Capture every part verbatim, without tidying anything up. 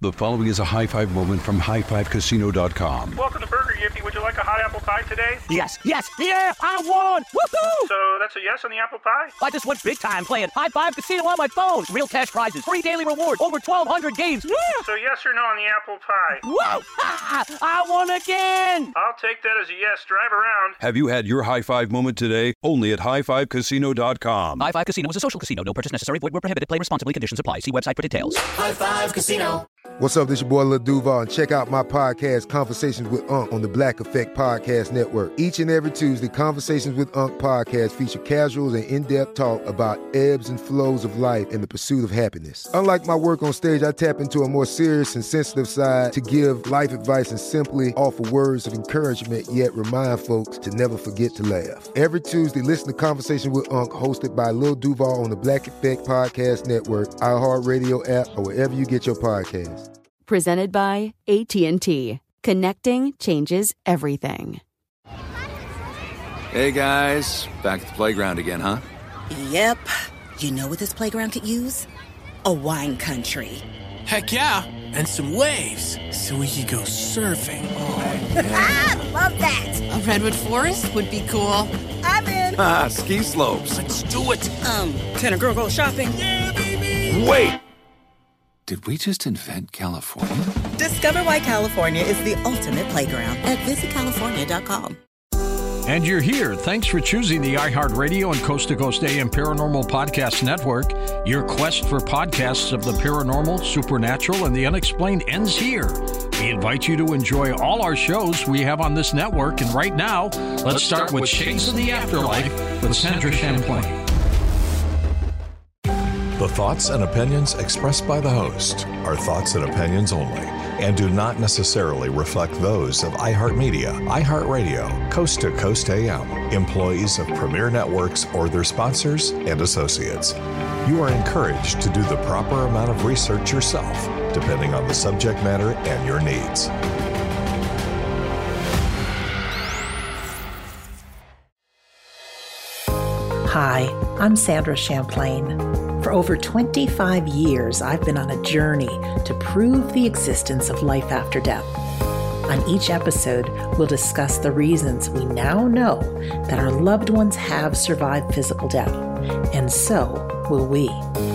The following is a high five moment from high five casino dot com. Welcome to Burger Yippee. Would you like a hot apple pie today? Yes, yes, yeah, I won! Woohoo! So that's a yes on the apple pie? I just went big time playing High Five Casino on my phone. Real cash prizes, free daily rewards, over twelve hundred games. Yeah! So yes or no on the apple pie? Whoa! Ha! I won again! I'll take that as a yes. Drive around. Have you had your high five moment today? Only at high five casino dot com. High Five Casino is a social casino. No purchase necessary. Void where prohibited. Play responsibly. Conditions apply. See website for details. High Five Casino. What's up? This your boy Lil Duval, and check out my podcast, Conversations with Unc, on the Black Effect Podcast Network. Each and every Tuesday, Conversations with Unc podcast feature casuals and in-depth talk about ebbs and flows of life and the pursuit of happiness. Unlike my work on stage, I tap into a more serious and sensitive side to give life advice and simply offer words of encouragement, yet remind folks to never forget to laugh. Every Tuesday, listen to Conversations with Unc, hosted by Lil Duval on the Black Effect Podcast Network, iHeartRadio app, or wherever you get your podcasts. Presented by A T and T. Connecting changes everything. Hey guys, back at the playground again, huh? Yep. You know what this playground could use? A wine country. Heck yeah, and some waves so we could go surfing. Oh, yeah. Love that. A redwood forest would be cool. I'm in. Ah, ski slopes. Let's do it. Um, can a girl go shopping? Yeah, baby. Wait. Did we just invent California? Discover why California is the ultimate playground at visit california dot com. And you're here. Thanks for choosing the iHeartRadio and Coast to Coast A M Paranormal Podcast Network. Your quest for podcasts of the paranormal, supernatural, and the unexplained ends here. We invite you to enjoy all our shows we have on this network. And right now, let's, let's start, start with Shades of the Afterlife with Sandra Champlain. The thoughts and opinions expressed by the host are thoughts and opinions only and do not necessarily reflect those of iHeartMedia, iHeartRadio, Coast to Coast A M, employees of Premier Networks, or their sponsors and associates. You are encouraged to do the proper amount of research yourself, depending on the subject matter and your needs. Hi, I'm Sandra Champlain. For over twenty-five years, I've been on a journey to prove the existence of life after death. On each episode, we'll discuss the reasons we now know that our loved ones have survived physical death, and so will we.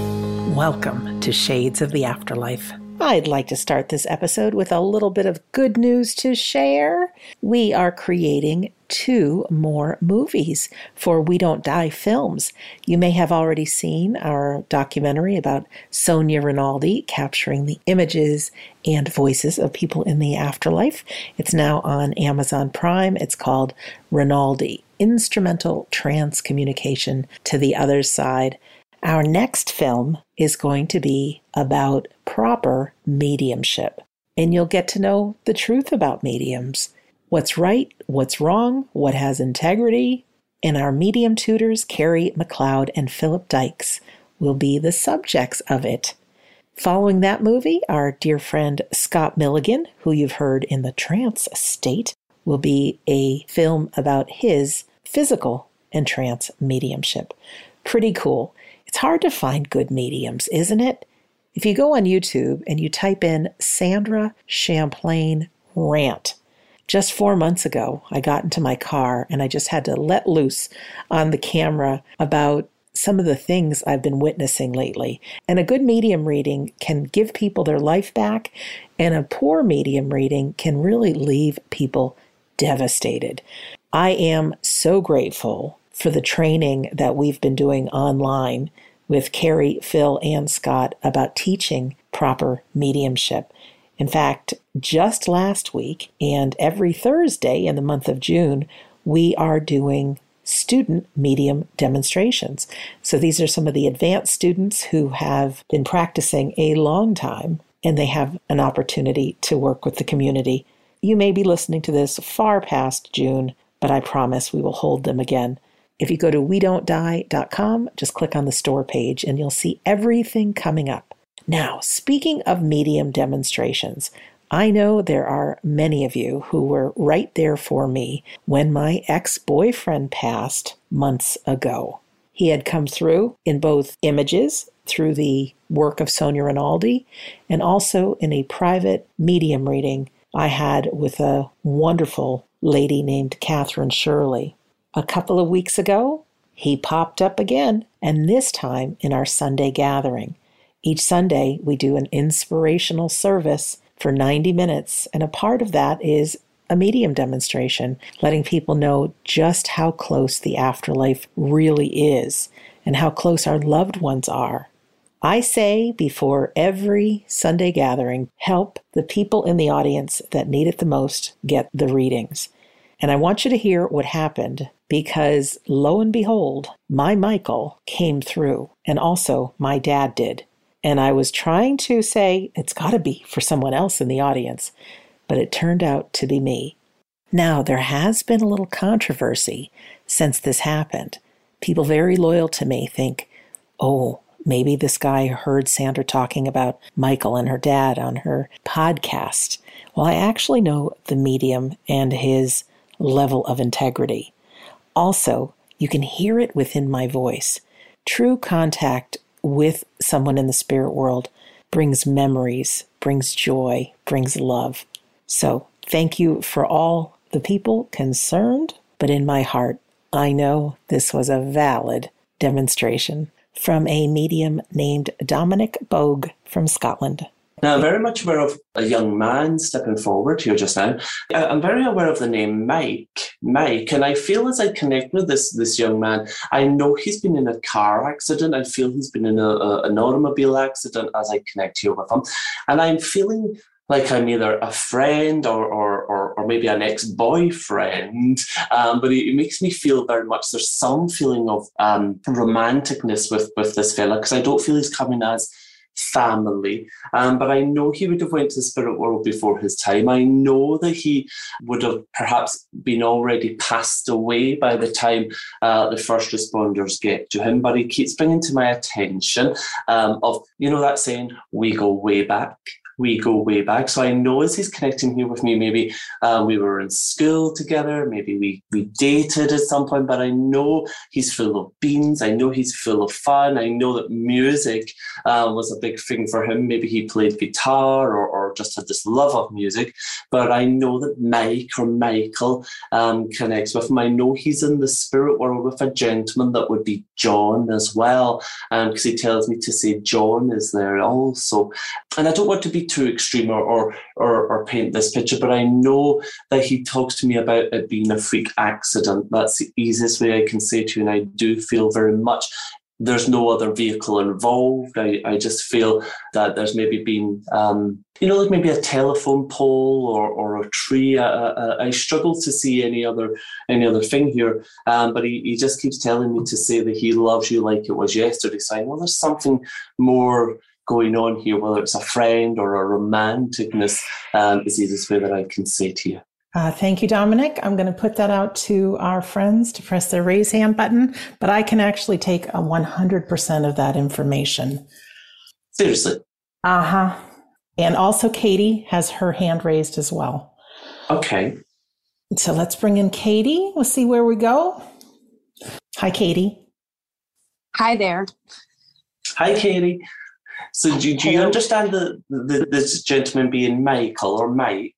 Welcome to Shades of the Afterlife. I'd like to start this episode with a little bit of good news to share. We are creating two more movies for We Don't Die Films. You may have already seen our documentary about Sonia Rinaldi capturing the images and voices of people in the afterlife. It's now on Amazon Prime. It's called Rinaldi, Instrumental Transcommunication to the Other Side. Our next film is going to be about proper mediumship, and you'll get to know the truth about mediums. What's right, what's wrong, what has integrity, and our medium tutors, Carrie McLeod and Philip Dykes, will be the subjects of it. Following that movie, our dear friend Scott Milligan, who you've heard in The Trance State, will be a film about his physical and trance mediumship. Pretty cool. It's hard to find good mediums, isn't it? If you go on YouTube and you type in Sandra Champlain Rant, just four months ago, I got into my car and I just had to let loose on the camera about some of the things I've been witnessing lately. And a good medium reading can give people their life back, and a poor medium reading can really leave people devastated. I am so grateful for the training that we've been doing online with Carrie, Phil, and Scott about teaching proper mediumship. In fact, just last week and every Thursday in the month of June, we are doing student medium demonstrations. So these are some of the advanced students who have been practicing a long time, and they have an opportunity to work with the community. You may be listening to this far past June, but I promise we will hold them again. If you go to we don't die dot com, just click on the store page and you'll see everything coming up. Now, speaking of medium demonstrations, I know there are many of you who were right there for me when my ex-boyfriend passed months ago. He had come through in both images, through the work of Sonia Rinaldi, and also in a private medium reading I had with a wonderful lady named Catherine Shirley. A couple of weeks ago, he popped up again, and this time in our Sunday gathering. Each Sunday, we do an inspirational service for ninety minutes, and a part of that is a medium demonstration, letting people know just how close the afterlife really is and how close our loved ones are. I say before every Sunday gathering, help the people in the audience that need it the most get the readings. And I want you to hear what happened, because lo and behold, my Michael came through, and also my dad did. And I was trying to say it's got to be for someone else in the audience, but it turned out to be me. Now, there has been a little controversy since this happened. People very loyal to me think, oh, maybe this guy heard Sandra talking about Michael and her dad on her podcast. Well, I actually know the medium and his level of integrity. Also, you can hear it within my voice. True contact with someone in the spirit world brings memories, brings joy, brings love. So thank you for all the people concerned, but in my heart, I know this was a valid demonstration from a medium named Dominic Bogue from Scotland. Now, I'm very much aware of a young man stepping forward here just now. I'm very aware of the name Mike, Mike, and I feel as I connect with this this young man, I know he's been in a car accident. I feel he's been in a, a, an automobile accident as I connect here with him. And I'm feeling like I'm either a friend or or or, or maybe an ex-boyfriend, um, but it, it makes me feel very much there's some feeling of um, romanticness with, with this fella, because I don't feel he's coming as family, um, but I know he would have went to the spirit world before his time. I know that he would have perhaps been already passed away by the time uh, the first responders get to him, but he keeps bringing to my attention um, of, you know, that saying, we go way back. We go way back. So I know as he's connecting here with me, maybe uh, we were in school together, maybe we, we dated at some point, but I know he's full of beans. I know he's full of fun. I know that music uh, was a big thing for him. Maybe he played guitar or, or just had this love of music, but I know that Mike or Michael um, connects with him. I know he's in the spirit world with a gentleman that would be John as well, because um, he tells me to say John is there also. And I don't want to be too extreme or, or or or paint this picture, but I know that he talks to me about it being a freak accident. That's the easiest way I can say to you, and I do feel very much there's no other vehicle involved. I, I just feel that there's maybe been, um, you know, like maybe a telephone pole or, or a tree. I, I, I struggle to see any other any other thing here, um, but he, he just keeps telling me to say that he loves you like it was yesterday. So I know there's something more going on here, whether it's a friend or a romanticness, um, is the easiest way that I can say to you. Uh, thank you, Dominic. I'm going to put that out to our friends to press the raise hand button, but I can actually take a one hundred percent of that information. Seriously? Uh-huh. And also Katie has her hand raised as well. Okay. So let's bring in Katie. We'll see where we go. Hi, Katie. Hi there. Hi, Katie. So do, do you understand the, the this gentleman being Michael or Mike?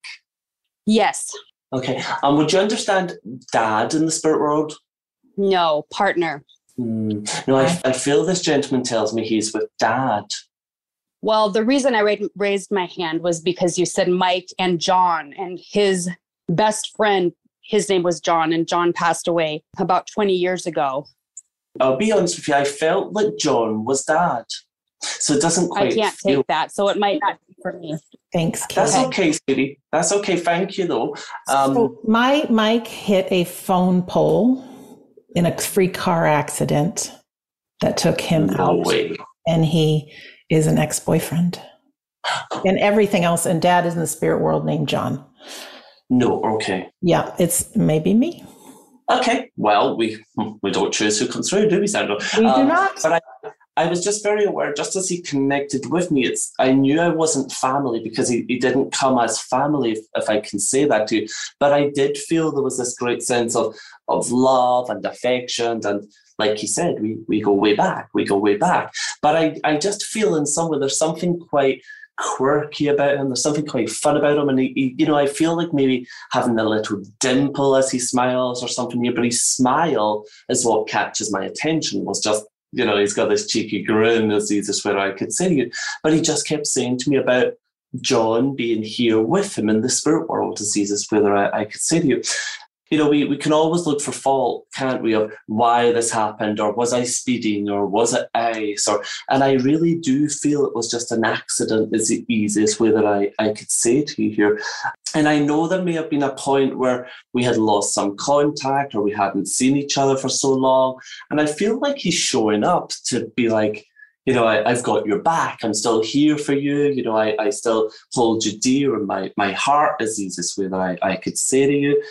Yes. Okay. And um, would you understand dad in the spirit world? No, partner. Hmm. No, I, I feel this gentleman tells me he's with dad. Well, the reason I ra- raised my hand was because you said Mike and John, and his best friend, his name was John, and John passed away about twenty years ago. I'll be honest with you, I felt like John was dad. So it doesn't quite I can't feel... take that, so it might not be for me. Thanks, Kate. That's okay, sweetie. That's okay. Thank you, though. Um, so my Mike hit a phone pole in a free car accident that took him no out. Way. And he is an ex-boyfriend. And everything else. And dad is in the spirit world named John. No, okay. Yeah, it's maybe me. Okay. Well, we we don't choose who comes through, do we, Sandra? We um, do not. But I, I was just very aware, just as he connected with me, it's I knew I wasn't family because he, he didn't come as family, if, if I can say that to you. But I did feel there was this great sense of, of love and affection. And like he said, we, we go way back, we go way back. But I, I just feel in some way there's something quite quirky about him. There's something quite fun about him. And, he, he, you know, I feel like maybe having a little dimple as he smiles or something here, but his smile is what catches my attention. Was just, you know, he's got this cheeky grin, as easy where I could say to you. But he just kept saying to me about John being here with him in the spirit world, as easy whether I, I could say to you. You know, we, we can always look for fault, can't we, of why this happened, or was I speeding, or was it ice, or and I really do feel it was just an accident is the easiest way that I, I could say to you here. And I know there may have been a point where we had lost some contact or we hadn't seen each other for so long. And I feel like he's showing up to be like, you know, I, I've got your back. I'm still here for you. You know, I, I still hold you dear in my, my heart is the easiest way that I, I could say to you.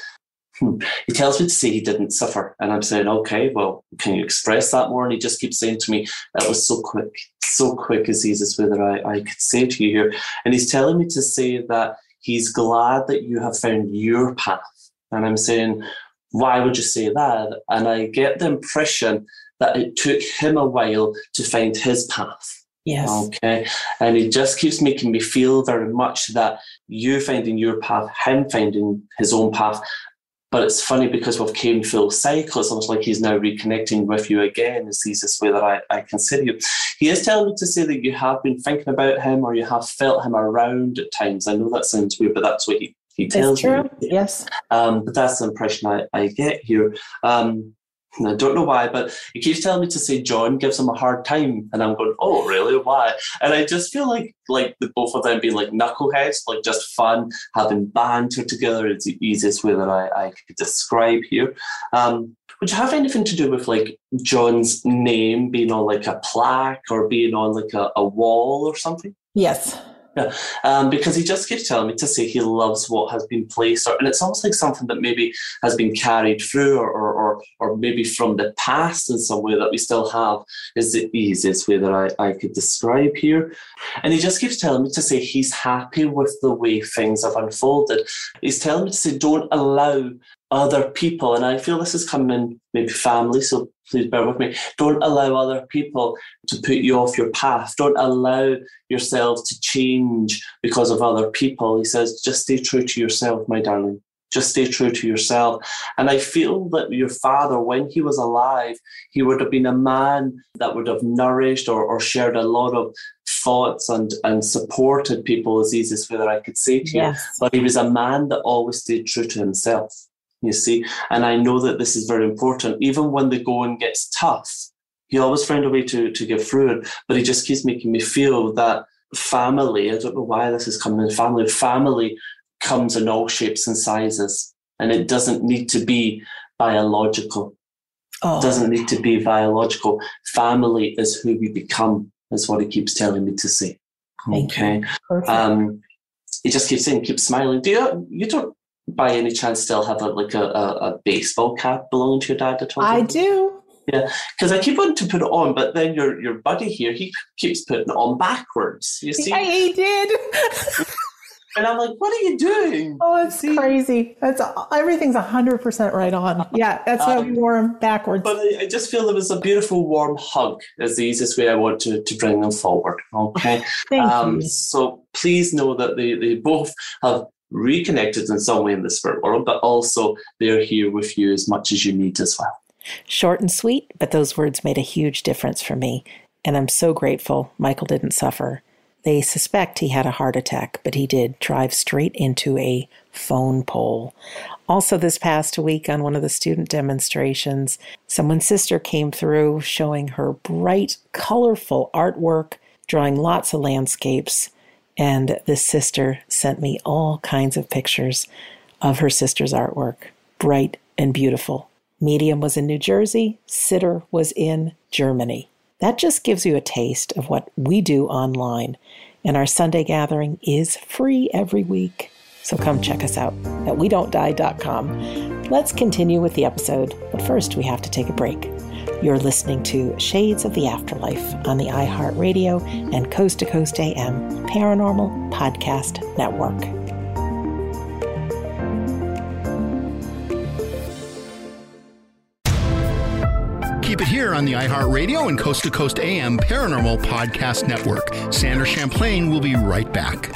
He tells me to say he didn't suffer. And I'm saying, okay, well, can you express that more? And he just keeps saying to me, that was so quick, so quick is the easiest way that I, I could say to you here. And he's telling me to say that he's glad that you have found your path. And I'm saying, why would you say that? And I get the impression that it took him a while to find his path. Yes. Okay. And it just keeps making me feel very much that you finding your path, him finding his own path. But it's funny because we've came full cycle. It's almost like he's now reconnecting with you again. Is the easiest way that I, I consider you. He is telling me to say that you have been thinking about him or you have felt him around at times. I know that sounds weird, but that's what he, he tells me. me. Yes. Um, but that's the impression I, I get here. Um, I don't know why, but he keeps telling me to say John gives him a hard time. And I'm going, oh, really? Why? And I just feel like like the both of them being like knuckleheads, like just fun, having banter together is the easiest way that I, I could describe here. Um, would you have anything to do with like John's name being on like a plaque or being on like a, a wall or something? Yes. Yeah, um, because he just keeps telling me to say he loves what has been placed, or, and it's almost like something that maybe has been carried through, or, or or or maybe from the past in some way that we still have, is the easiest way that I, I could describe here. And he just keeps telling me to say he's happy with the way things have unfolded. He's telling me to say don't allow other people, and I feel this is coming in maybe family, so please bear with me, don't allow other people to put you off your path. Don't allow yourself to change because of other people. He says, just stay true to yourself, my darling. Just stay true to yourself. And I feel that your father, when he was alive, he would have been a man that would have nourished or, or shared a lot of thoughts and, and supported people, as easiest way that I could say to yes. you. But he was a man that always stayed true to himself. You see, and I know that this is very important. Even when the going gets tough, he always found a way to, to get through it. But he just keeps making me feel that family, I don't know why this is coming in family, family comes in all shapes and sizes. And it doesn't need to be biological. Oh. It doesn't need to be biological. Family is who we become, is what he keeps telling me to say. Thank okay. You. Um, he just keeps saying, keep smiling. Do you, you don't, by any chance still have a, like a, a, a baseball cap belonging to your dad at all? I do. Yeah, because I keep wanting to put it on, but then your your buddy here, he keeps putting it on backwards. You see? Yeah, he did. And I'm like, what are you doing? Oh, it's crazy. That's everything's one hundred percent right on. Yeah, that's how um, we wore them backwards. But I, I just feel it was a beautiful, warm hug is the easiest way I want to, to bring them forward. Okay. Thank um, you. So please know that they, they both have reconnected in some way in the spirit world, but also they're here with you as much as you need as well. Short and sweet, but those words made a huge difference for me. And I'm so grateful Michael didn't suffer. They suspect he had a heart attack, but he did drive straight into a phone pole. Also this past week on one of the student demonstrations, someone's sister came through showing her bright, colorful artwork, drawing lots of landscapes. And this sister sent me all kinds of pictures of her sister's artwork, bright and beautiful. Medium was in New Jersey, Sitter was in Germany. That just gives you a taste of what we do online. And our Sunday gathering is free every week. So come check us out at we don't die dot com. Let's continue with the episode, but first we have to take a break. You're listening to Shades of the Afterlife on the iHeartRadio and Coast to Coast A M Paranormal Podcast Network. Keep it here on the iHeartRadio and Coast to Coast A M Paranormal Podcast Network. Sandra Champlain will be right back.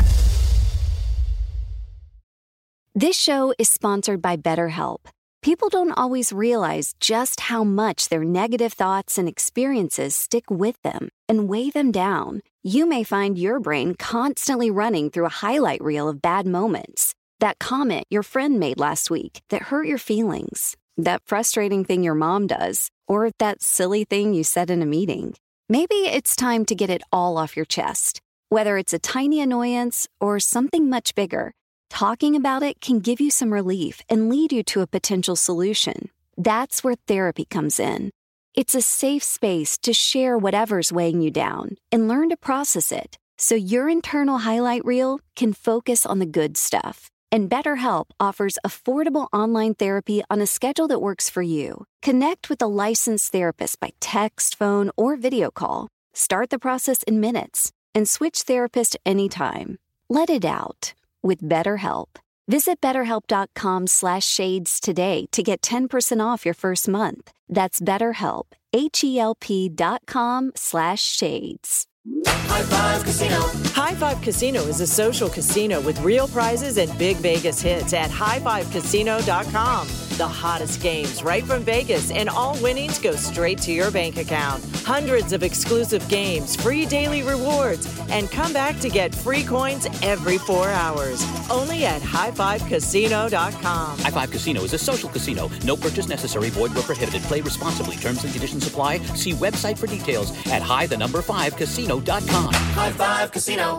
This show is sponsored by BetterHelp. People don't always realize just how much their negative thoughts and experiences stick with them and weigh them down. You may find your brain constantly running through a highlight reel of bad moments. That comment your friend made last week that hurt your feelings. That frustrating thing your mom does. Or that silly thing you said in a meeting. Maybe it's time to get it all off your chest. Whether it's a tiny annoyance or something much bigger, talking about it can give you some relief and lead you to a potential solution. That's where therapy comes in. It's a safe space to share whatever's weighing you down and learn to process it so your internal highlight reel can focus on the good stuff. And BetterHelp offers affordable online therapy on a schedule that works for you. Connect with a licensed therapist by text, phone, or video call. Start the process in minutes and switch therapist anytime. Let it out with BetterHelp. Visit betterhelp.com slash shades today to get ten percent off your first month. That's BetterHelp, H-E-L-P dot com slash shades. High Five Casino. High Five Casino is a social casino with real prizes and big Vegas hits at high five casino dot com. The hottest games right from Vegas, and all winnings go straight to your bank account. Hundreds of exclusive games, free daily rewards, and come back to get free coins every four hours. Only at high five casino dot com. High Five Casino is a social casino. No purchase necessary. Void where prohibited. Play responsibly. Terms and conditions apply. See website for details at high the number five casino dot com. High Five Casino.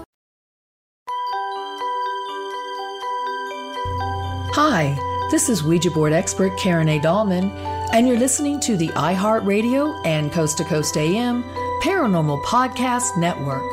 Hi, this is Ouija board expert Karen A. Dahlman, and you're listening to the iHeartRadio and Coast to Coast A M Paranormal Podcast Network.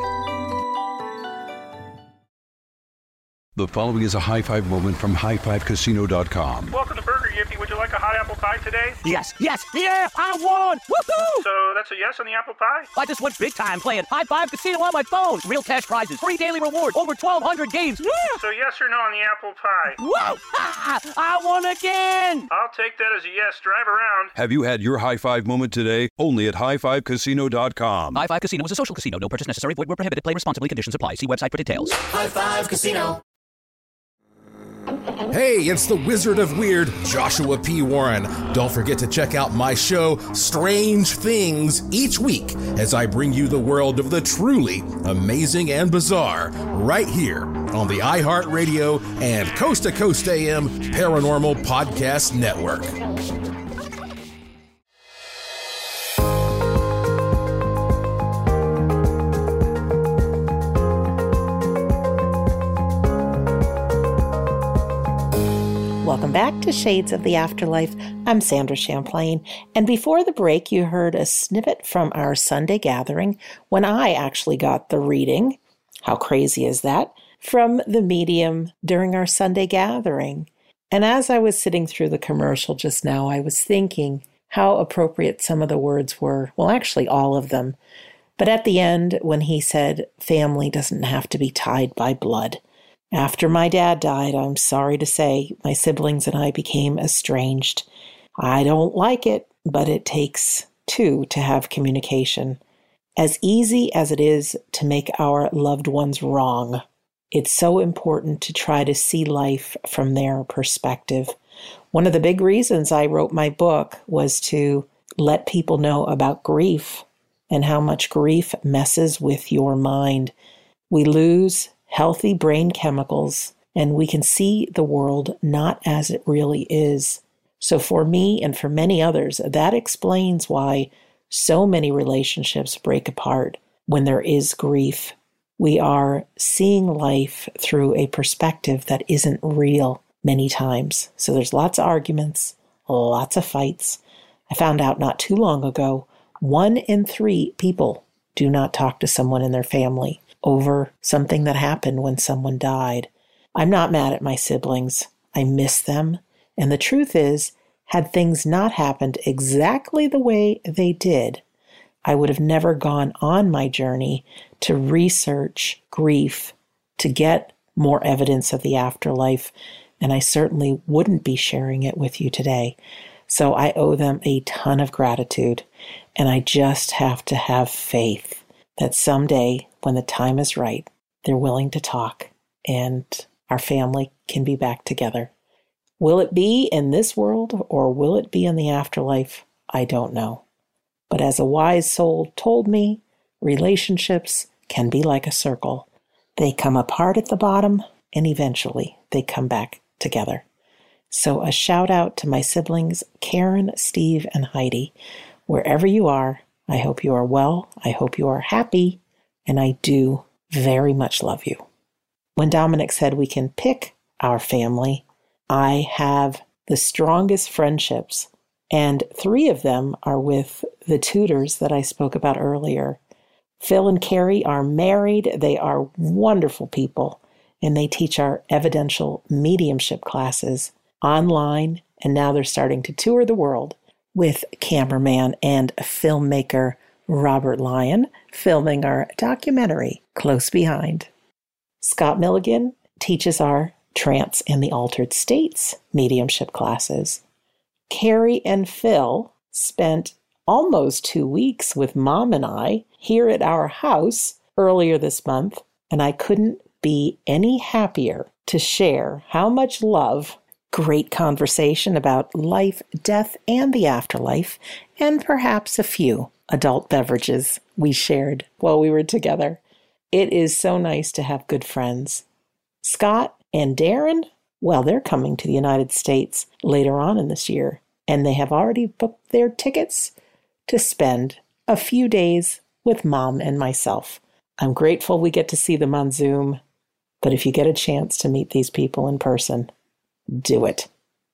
The following is a high five moment from high five casino dot com. Welcome to Burger Yippee. Would you like a hot apple pie today? Yes, yes, yeah, I won! Woohoo! So that's a yes on the apple pie? I just went big time playing High Five Casino on my phone. Real cash prizes, free daily rewards, over twelve hundred games. Yeah. So yes or no on the apple pie? Whoa! I won again! I'll take that as a yes. Drive around. Have you had your high five moment today? Only at high five casino dot com. High Five Casino is a social casino. No purchase necessary. Void where prohibited. Play responsibly. Conditions apply. See website for details. High Five Casino. Hey, it's the Wizard of Weird, Joshua P. Warren. Don't forget to check out my show, Strange Things, each week as I bring you the world of the truly amazing and bizarre right here on the iHeartRadio and Coast to Coast A M Paranormal Podcast Network. Welcome back to Shades of the Afterlife. I'm Sandra Champlain, and before the break you heard a snippet from our Sunday gathering when I actually got the reading, how crazy is that, from the medium during our Sunday gathering. And as I was sitting through the commercial just now, I was thinking how appropriate some of the words were, well actually all of them. But at the end when he said, family doesn't have to be tied by blood. After my dad died, I'm sorry to say, my siblings and I became estranged. I don't like it, but it takes two to have communication. As easy as it is to make our loved ones wrong, it's so important to try to see life from their perspective. One of the big reasons I wrote my book was to let people know about grief and how much grief messes with your mind. We lose healthy brain chemicals, and we can see the world not as it really is. So for me and for many others, that explains why so many relationships break apart when there is grief. We are seeing life through a perspective that isn't real many times. So there's lots of arguments, lots of fights. I found out not too long ago, one in three people do not talk to someone in their family over something that happened when someone died. I'm not mad at my siblings. I miss them. And the truth is, Had things not happened exactly the way they did, I would have never gone on my journey to research grief, to get more evidence of the afterlife, and I certainly wouldn't be sharing it with you today. So I owe them a ton of gratitude, and I just have to have faith that someday, when the time is right, they're willing to talk, and our family can be back together. Will it be in this world, or will it be in the afterlife? I don't know. But as a wise soul told me, relationships can be like a circle. They come apart at the bottom, and eventually they come back together. So a shout out to my siblings, Karen, Steve, and Heidi. Wherever you are, I hope you are well. I hope you are happy. And I do very much love you. When Dominic said we can pick our family, I have the strongest friendships, and three of them are with the tutors that I spoke about earlier. Phil and Carrie are married. They are wonderful people, and they teach our evidential mediumship classes online, and now they're starting to tour the world with cameraman and filmmaker Robert Lyon, filming our documentary, Close Behind. Scott Milligan teaches our Trance and the Altered States mediumship classes. Carrie and Phil spent almost two weeks with Mom and I here at our house earlier this month, and I couldn't be any happier to share how much love, great conversation about life, death, and the afterlife, and perhaps a few adult beverages we shared while we were together. It is so nice to have good friends. Scott and Darren, well, they're coming to the United States later on in this year, and they have already booked their tickets to spend a few days with Mom and myself. I'm grateful we get to see them on Zoom, but if you get a chance to meet these people in person, do it.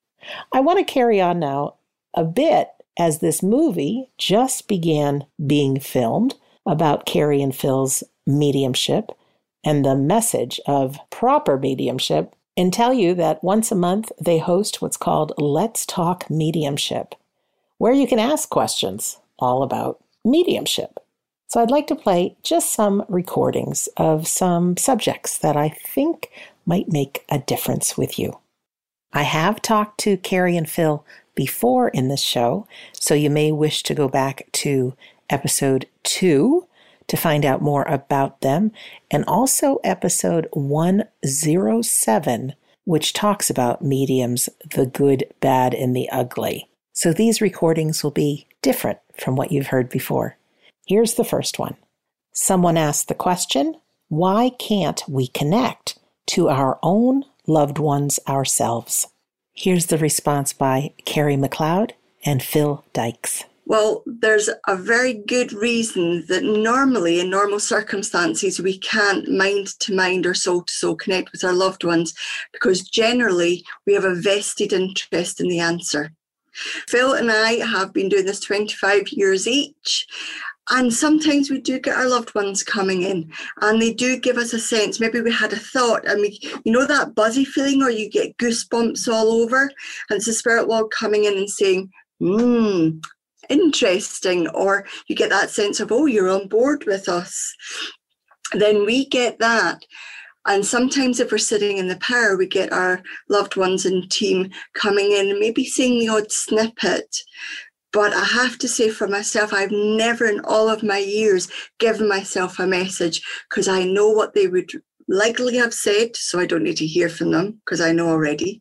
I want to carry on now a bit as this movie just began being filmed about Carrie and Phil's mediumship and the message of proper mediumship, and tell you that once a month they host what's called Let's Talk Mediumship, where you can ask questions all about mediumship. So I'd like to play just some recordings of some subjects that I think might make a difference with you. I have talked to Carrie and Phil before in this show, so you may wish to go back to episode two to find out more about them, and also episode one oh seven, which talks about mediums, the good, bad, and the ugly. So these recordings will be different from what you've heard before. Here's the first one. Someone asked the question, why can't we connect to our own loved ones ourselves? Here's the response by Carrie McLeod and Phil Dykes. Well, there's a very good reason that normally in normal circumstances we can't mind to mind or soul to soul connect with our loved ones, because generally we have a vested interest in the answer. Phil and I have been doing this twenty-five years each, and sometimes we do get our loved ones coming in and they do give us a sense. Maybe we had a thought and we, you know, that buzzy feeling or you get goosebumps all over, and it's the spirit world coming in and saying, hmm, interesting, or you get that sense of, oh, you're on board with us. Then we get that. And sometimes if we're sitting in the power, we get our loved ones and team coming in and maybe saying the odd snippet. But I have to say for myself, I've never in all of my years given myself a message, because I know what they would likely have said, so I don't need to hear from them because I know already.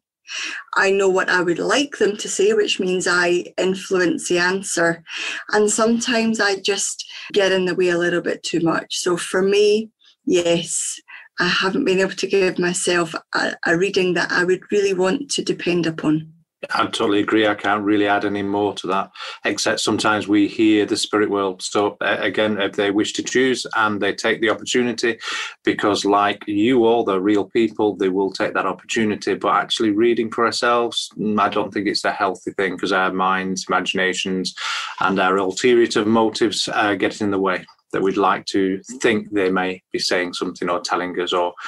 I know what I would like them to say, which means I influence the answer. And sometimes I just get in the way a little bit too much. So for me, yes, I haven't been able to give myself a, a reading that I would really want to depend upon. I totally agree. I can't really add any more to that, except sometimes we hear the spirit world. So uh, again, if they wish to choose and they take the opportunity, because like you all, they're real people, they will take that opportunity. But actually reading for ourselves, I don't think it's a healthy thing, because our minds, imaginations, and our ulterior motives uh, get in the way. That we'd like to think they may be saying something or telling us or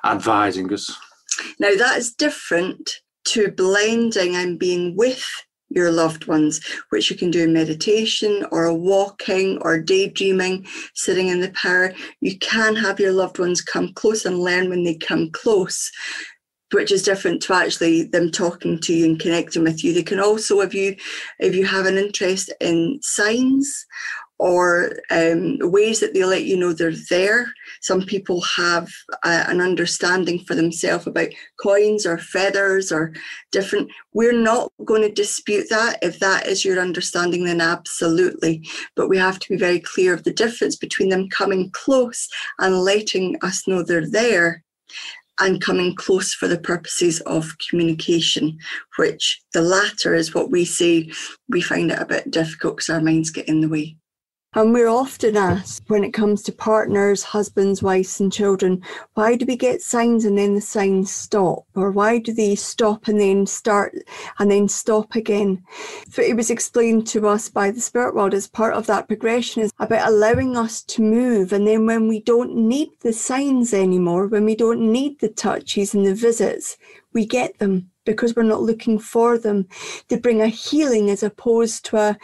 advising us. Now that is different to blending and being with your loved ones, which you can do in meditation or walking or daydreaming, sitting in the power. You can have your loved ones come close and learn when they come close, which is different to actually them talking to you and connecting with you. They can also, if you if you have an interest in signs or um, ways that they let you know they're there. Some people have uh, an understanding for themselves about coins or feathers or different. We're not going to dispute that. If that is your understanding, then absolutely. But we have to be very clear of the difference between them coming close and letting us know they're there, and coming close for the purposes of communication, which the latter is what we say we find it a bit difficult because our minds get in the way. And we're often asked, when it comes to partners, husbands, wives and children, why do we get signs and then the signs stop? Or why do they stop and then start and then stop again? It was explained to us by the spirit world as part of that progression is about allowing us to move. And then when we don't need the signs anymore, when we don't need the touches and the visits, we get them because we're not looking for them. They bring a healing as opposed to a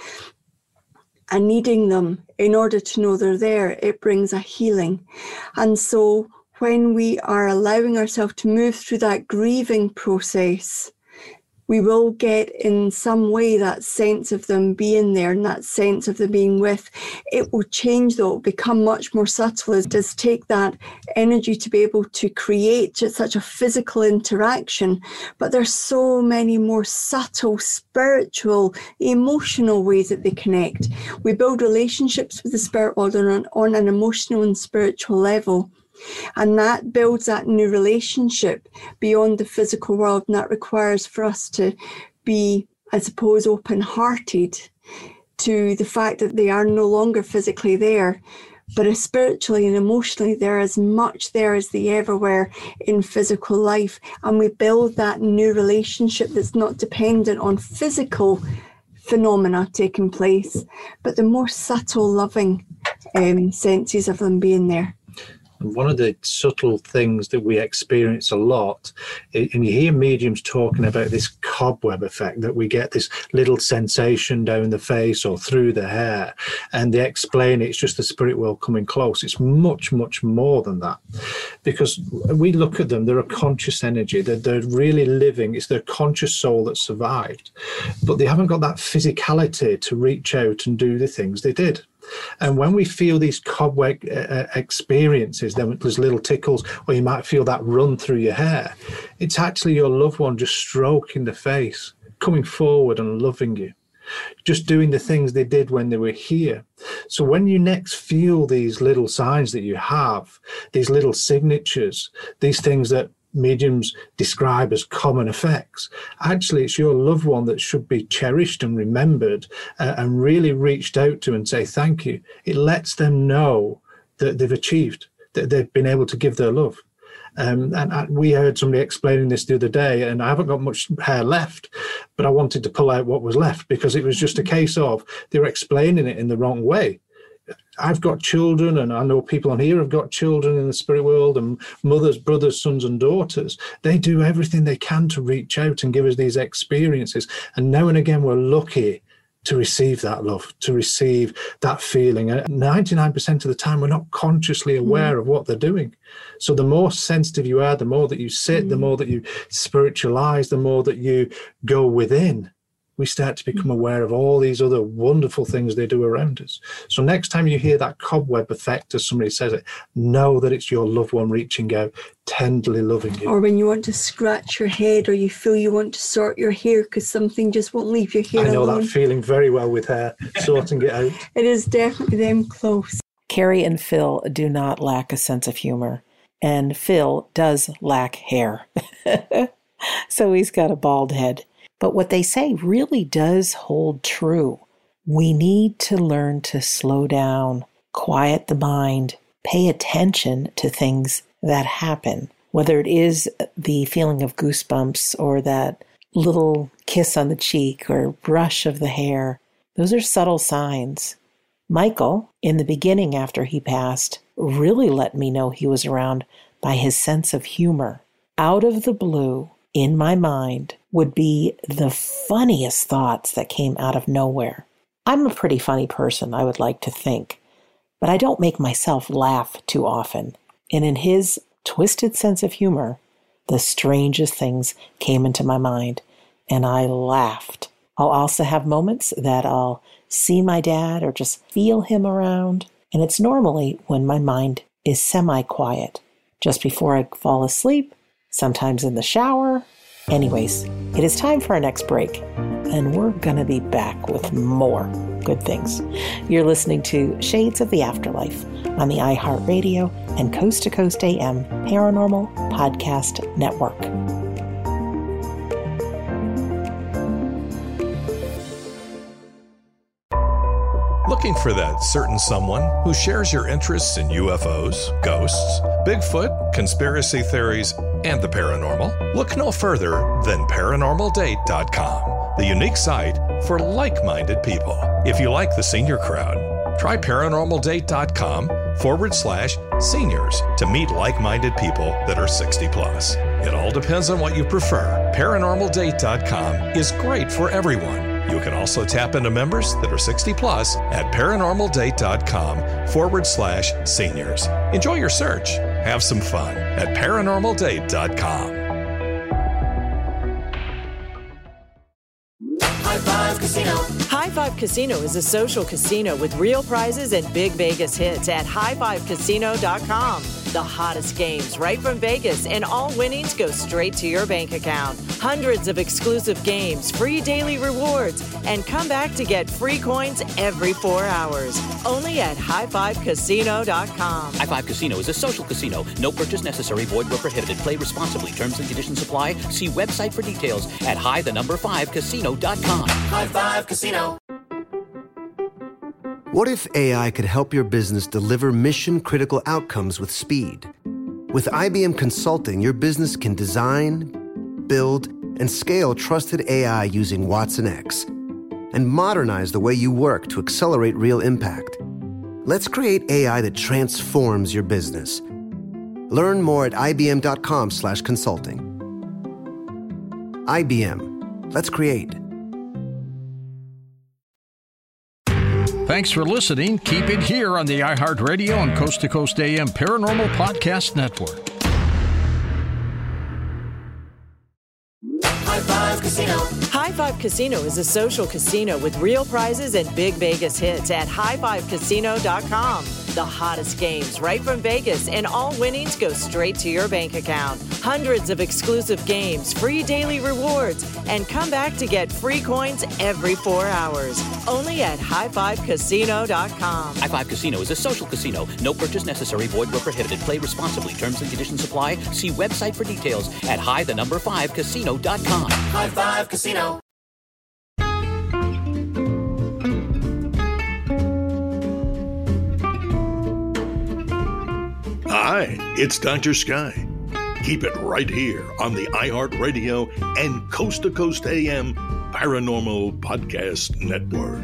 and needing them in order to know they're there. It brings a healing. And so when we are allowing ourselves to move through that grieving process, we will get in some way that sense of them being there and that sense of them being with. It will change though, it will become much more subtle. It does take that energy to be able to create just such a physical interaction. But there's so many more subtle, spiritual, emotional ways that they connect. We build relationships with the spirit world on an, on an emotional and spiritual level. And that builds that new relationship beyond the physical world. And that requires for us to be, I suppose, open-hearted to the fact that they are no longer physically there, but spiritually and emotionally they're as much there as they ever were in physical life. And we build that new relationship that's not dependent on physical phenomena taking place, but the more subtle, loving um, senses of them being there. And one of the subtle things that we experience a lot, and you hear mediums talking about this cobweb effect, that we get this little sensation down the face or through the hair, and they explain it's just the spirit world coming close. It's much, much more than that. Because we look at them, they're a conscious energy, they're, they're really living, it's their conscious soul that survived. But they haven't got that physicality to reach out and do the things they did. And when we feel these cobweb uh, experiences, then there's little tickles, or you might feel that run through your hair. It's actually your loved one just stroking the face, coming forward and loving you, just doing the things they did when they were here. So when you next feel these little signs that you have, these little signatures, these things that mediums describe as common effects, actually it's your loved one that should be cherished and remembered uh, and really reached out to and say thank you. It lets them know that they've achieved, that they've been able to give their love. Um, and, and we heard somebody explaining this the other day, and I haven't got much hair left, but I wanted to pull out what was left because it was just a case of they were explaining it in the wrong way. I've got children, and I know people on here have got children in the spirit world, and mothers, brothers, sons and daughters. They do everything they can to reach out and give us these experiences. And now and again, we're lucky to receive that love, to receive that feeling. And ninety-nine percent of the time, we're not consciously aware mm. of what they're doing. So the more sensitive you are, the more that you sit, mm. the more that you spiritualize, the more that you go within, we start to become aware of all these other wonderful things they do around us. So next time you hear that cobweb effect, as somebody says it, know that it's your loved one reaching out, tenderly loving you. Or when you want to scratch your head, or you feel you want to sort your hair because something just won't leave your hair I know alone. That feeling very well with hair, sorting it out. It is definitely them close. Carrie and Phil do not lack a sense of humor, and Phil does lack hair. So he's got a bald head. But what they say really does hold true. We need to learn to slow down, quiet the mind, pay attention to things that happen, whether it is the feeling of goosebumps or that little kiss on the cheek or brush of the hair. Those are subtle signs. Michael, in the beginning after he passed, really let me know he was around by his sense of humor. Out of the blue, in my mind, would be the funniest thoughts that came out of nowhere. I'm a pretty funny person, I would like to think, but I don't make myself laugh too often. And in his twisted sense of humor, the strangest things came into my mind, and I laughed. I'll also have moments that I'll see my dad or just feel him around, and it's normally when my mind is semi-quiet, just before I fall asleep, sometimes in the shower. Anyways, it is time for our next break, and we're going to be back with more good things. You're listening to Shades of the Afterlife on the iHeartRadio and Coast to Coast A M Paranormal Podcast Network. Looking for that certain someone who shares your interests in U F Os, ghosts, Bigfoot, conspiracy theories, and the paranormal? Look no further than paranormal date dot com, the unique site for like-minded people. If you like the senior crowd, try paranormal date dot com forward slash seniors to meet like-minded people that are sixty plus. It all depends on what you prefer. paranormal date dot com is great for everyone. You can also tap into members that are sixty plus at paranormal date dot com forward slash seniors. Enjoy your search. Have some fun at paranormal date dot com. High Five Casino. High Five Casino is a social casino with real prizes and big Vegas hits at high five casino dot com. The hottest games right from Vegas, and all winnings go straight to your bank account. Hundreds of exclusive games, free daily rewards, and come back to get free coins every four hours. Only at high five casino dot com. High Five Casino is a social casino. No purchase necessary. Void where prohibited. Play responsibly. Terms and conditions apply. See website for details at high the number five casino dot com. High Five Casino. What if A I could help your business deliver mission-critical outcomes with speed? With I B M Consulting, your business can design, build, and scale trusted A I using Watson X, and modernize the way you work to accelerate real impact. Let's create A I that transforms your business. Learn more at I B M dot com slash consulting. I B M. Let's create. Thanks for listening. Keep it here on the iHeartRadio and Coast to Coast A M Paranormal Podcast Network. High Five Casino. High Five Casino is a social casino with real prizes and big Vegas hits at high five casino dot com. The hottest games right from Vegas, and all winnings go straight to your bank account. Hundreds of exclusive games, free daily rewards, and come back to get free coins every four hours. Only at high five casino dot com. High Five Casino is a social casino. No purchase necessary. Void where prohibited. Play responsibly. Terms and conditions apply. See website for details at high the number five casino dot com. High Five Casino. Hi, it's Doctor Sky. Keep it right here on the iHeartRadio and Coast to Coast A M Paranormal Podcast Network.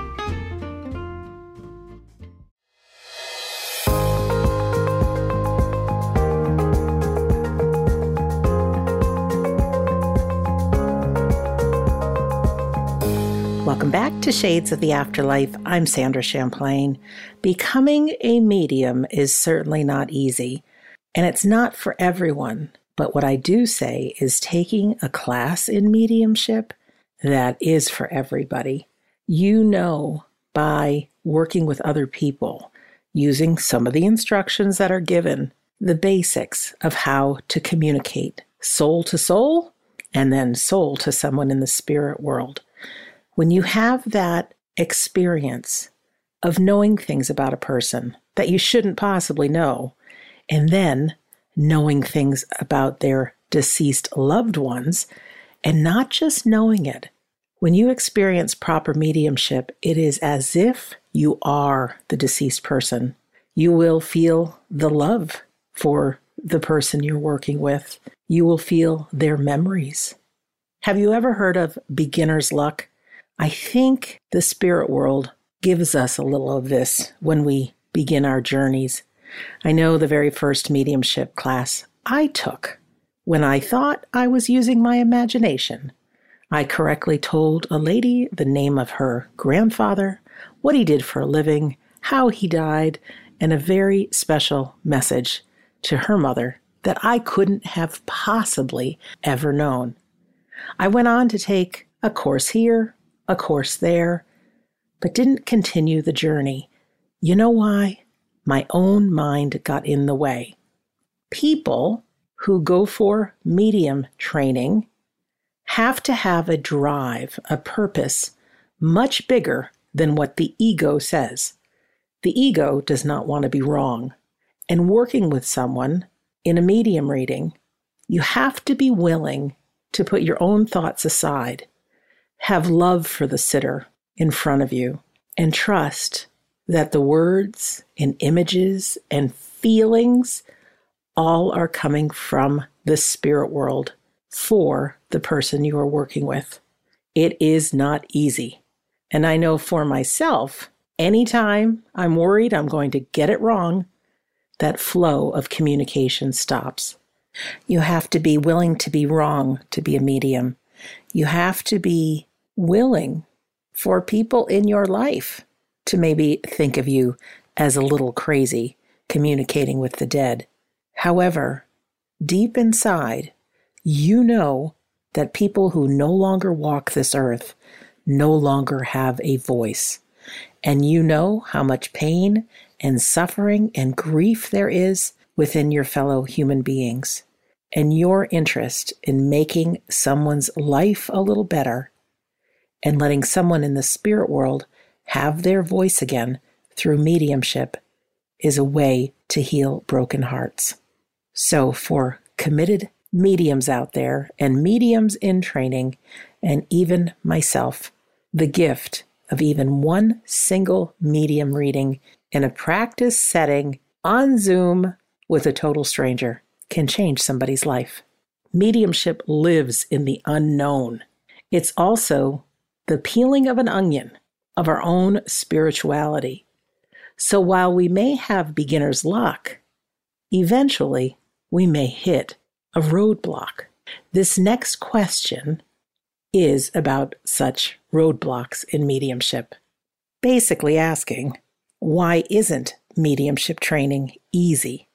Welcome back to Shades of the Afterlife. I'm Sandra Champlain. Becoming a medium is certainly not easy, and it's not for everyone. But what I do say is taking a class in mediumship, that is for everybody. You know, by working with other people, using some of the instructions that are given, the basics of how to communicate soul to soul, and then soul to someone in the spirit world. When you have that experience of knowing things about a person that you shouldn't possibly know, and then knowing things about their deceased loved ones, and not just knowing it, when you experience proper mediumship, it is as if you are the deceased person. You will feel the love for the person you're working with. You will feel their memories. Have you ever heard of beginner's luck? I think the spirit world gives us a little of this when we begin our journeys. I know the very first mediumship class I took, when I thought I was using my imagination, I correctly told a lady the name of her grandfather, what he did for a living, how he died, and a very special message to her mother that I couldn't have possibly ever known. I went on to take a course here, a course there, but didn't continue the journey. You know why? My own mind got in the way. People who go for medium training have to have a drive, a purpose, much bigger than what the ego says. The ego does not want to be wrong. And working with someone in a medium reading, you have to be willing to put your own thoughts aside, have love for the sitter in front of you, and trust that the words and images and feelings all are coming from the spirit world for the person you are working with. It is not easy. And I know for myself, anytime I'm worried I'm going to get it wrong, that flow of communication stops. You have to be willing to be wrong to be a medium. You have to be willing for people in your life to maybe think of you as a little crazy communicating with the dead. However, deep inside, you know that people who no longer walk this earth no longer have a voice. And you know how much pain and suffering and grief there is within your fellow human beings. And your interest in making someone's life a little better and letting someone in the spirit world have their voice again through mediumship is a way to heal broken hearts. So for committed mediums out there and mediums in training, and even myself, the gift of even one single medium reading in a practice setting on Zoom with a total stranger can change somebody's life. Mediumship lives in the unknown. It's also the peeling of an onion of our own spirituality. So while we may have beginner's luck, eventually we may hit a roadblock. This next question is about such roadblocks in mediumship. Basically asking, why isn't mediumship training easy?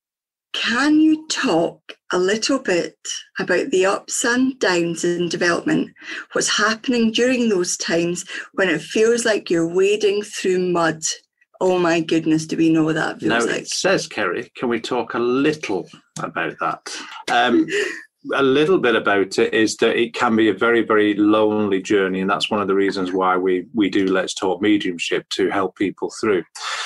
Can you talk a little bit about the ups and downs in development? What's happening during those times when it feels like you're wading through mud? Oh my goodness, do we know what that feels now, like? It says, Kerry, can we talk a little about that? Um, a little bit about it is that it can be a very, very lonely journey. And that's one of the reasons why we, we do Let's Talk Mediumship, to help people through.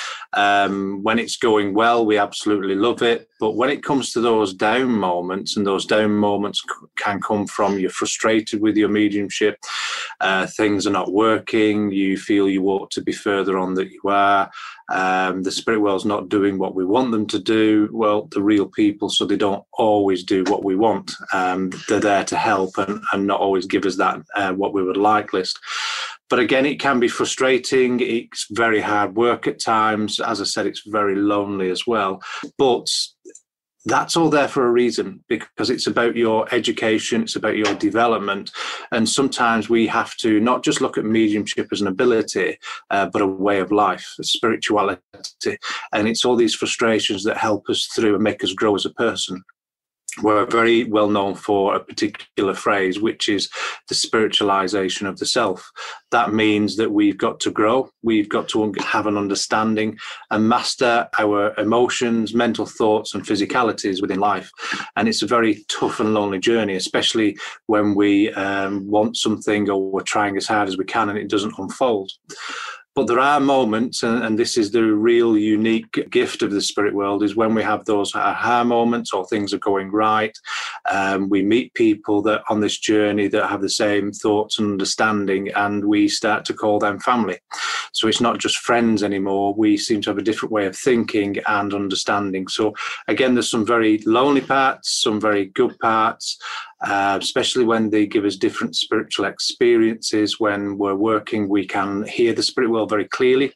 Um, when it's going well, we absolutely love it. But when it comes to those down moments, and those down moments c- can come from you're frustrated with your mediumship, uh, things are not working, you feel you ought to be further on than you are, um, the spirit world's not doing what we want them to do. Well, the real people, so they don't always do what we want. Um, they're there to help and, and not always give us that uh, what we would like list. But again, it can be frustrating. It's very hard work at times. As I said, it's very lonely as well. But that's all there for a reason, because it's about your education, it's about your development. And sometimes we have to not just look at mediumship as an ability, uh, but a way of life, a spirituality. And it's all these frustrations that help us through and make us grow as a person. We're very well known for a particular phrase, which is the spiritualization of the self. That means that we've got to grow, we've got to have an understanding and master our emotions, mental thoughts, and physicalities within life. And it's a very tough and lonely journey, especially when we um, want something or we're trying as hard as we can and it doesn't unfold. But there are moments, and, and this is the real unique gift of the spirit world, is when we have those aha moments or things are going right. Um, we meet people that on this journey that have the same thoughts and understanding, and we start to call them family. So it's not just friends anymore. We seem to have a different way of thinking and understanding. So again, there's some very lonely parts, some very good parts. Uh, especially when they give us different spiritual experiences. When we're working, we can hear the spirit world very clearly.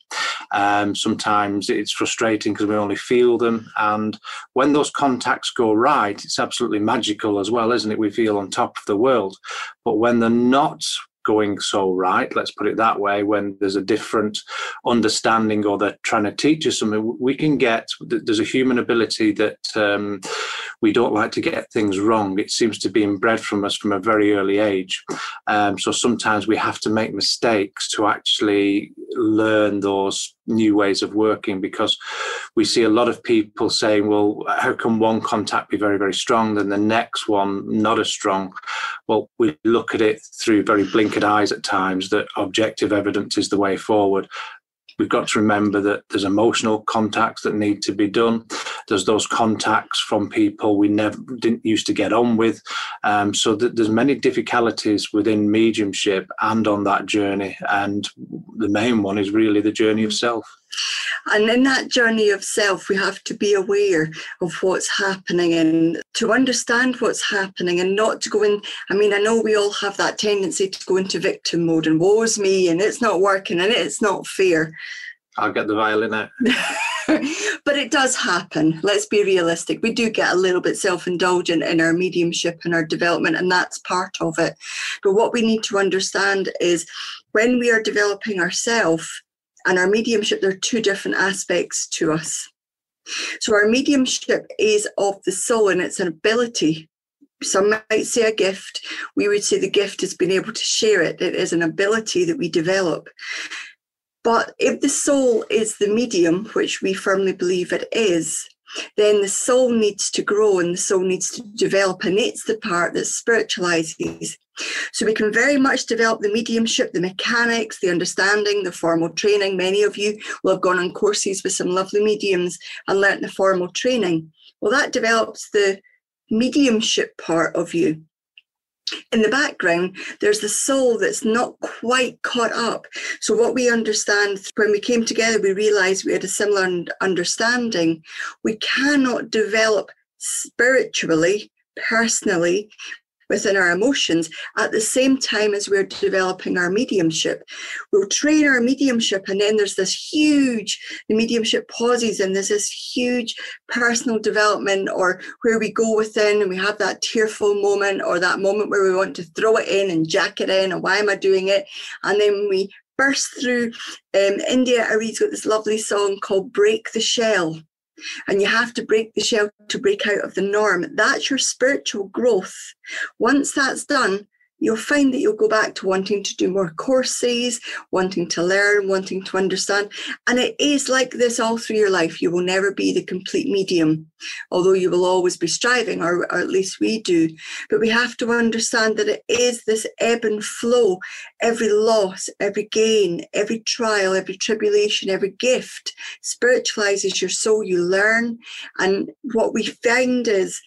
Um, sometimes it's frustrating because we only feel them. And when those contacts go right, it's absolutely magical as well, isn't it? We feel on top of the world. But when they're not going so right, let's put it that way, when there's a different understanding or they're trying to teach us something, we can get, there's a human ability that um, we don't like to get things wrong. It seems to be inbred from us from a very early age. Um, so sometimes we have to make mistakes to actually learn those new ways of working, because we see a lot of people saying, well, how can one contact be very, very strong, then the next one not as strong? Well, we look at it through very blinkered eyes at times that objective evidence is the way forward. We've got to remember that there's emotional contacts that need to be done. There's those contacts from people we never didn't used to get on with. Um, so that there's many difficulties within mediumship and on that journey. And the main one is really the journey of self. And in that journey of self, we have to be aware of what's happening and to understand what's happening and not to go in. I mean, I know we all have that tendency to go into victim mode and woe's me and it's not working and it's not fair. I'll get the violin out. But it does happen. Let's be realistic. We do get a little bit self-indulgent in our mediumship and our development, and that's part of it. But what we need to understand is when we are developing ourselves and our mediumship, there are two different aspects to us. So our mediumship is of the soul and it's an ability. Some might say a gift. We would say the gift is being able to share it. It is an ability that we develop. But if the soul is the medium, which we firmly believe it is, then the soul needs to grow and the soul needs to develop, and it's the part that spiritualizes. So we can very much develop the mediumship, the mechanics, the understanding, the formal training. Many of you will have gone on courses with some lovely mediums and learnt the formal training. Well, that develops the mediumship part of you. In the background, there's the soul that's not quite caught up. So what we understand, when we came together, we realized we had a similar understanding. We cannot develop spiritually, personally, within our emotions at the same time as we're developing our mediumship. We'll train our mediumship, and then there's this huge, the mediumship pauses, and there's this huge personal development, or where we go within and we have that tearful moment, or that moment where we want to throw it in and jack it in, and why am I doing it? And then we burst through. Um, India Arie's got this lovely song called Break the Shell. And you have to break the shell to break out of the norm. That's your spiritual growth. Once that's done, you'll find that you'll go back to wanting to do more courses, wanting to learn, wanting to understand. And it is like this all through your life. You will never be the complete medium, although you will always be striving, or, or at least we do. But we have to understand that it is this ebb and flow. Every loss, every gain, every trial, every tribulation, every gift spiritualizes your soul. You learn. And what we find is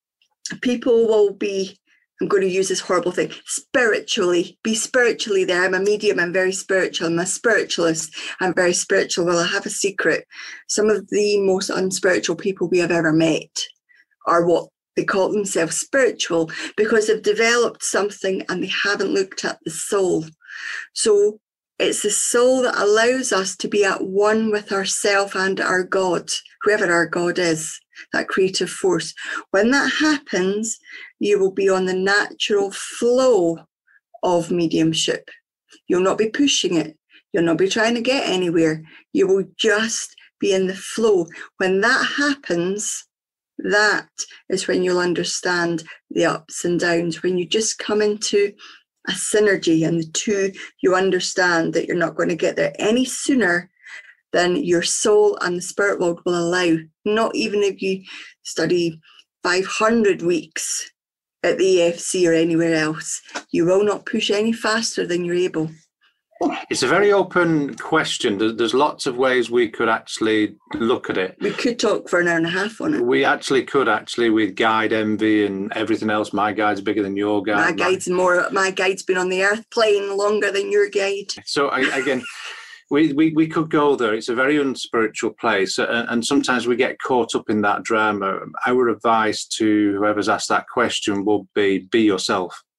people will be, I'm going to use this horrible thing, spiritually, be spiritually there. I'm a medium, I'm very spiritual, I'm a spiritualist, I'm very spiritual. Well, I have a secret. Some of the most unspiritual people we have ever met are what they call themselves spiritual, because they've developed something and they haven't looked at the soul. So it's the soul that allows us to be at one with ourselves and our God, whoever our God is, that creative force. When that happens, you will be on the natural flow of mediumship. You'll not be pushing it. You'll not be trying to get anywhere. You will just be in the flow. When that happens, that is when you'll understand the ups and downs. When you just come into a synergy and the two, you understand that you're not going to get there any sooner than your soul and the spirit world will allow. Not even if you study five hundred weeks at the E F C or anywhere else. You will not push any faster than you're able. It's a very open question. There's lots of ways we could actually look at it. We could talk for an hour and a half on it. We actually could, actually, with guide envy and everything else. My guide's bigger than your guide. My guide's more. My guide's been on the earth plane longer than your guide. So I, again, we, we we could go there. It's a very unspiritual place, and, and sometimes we get caught up in that drama. Our advice to whoever's asked that question will be: be yourself.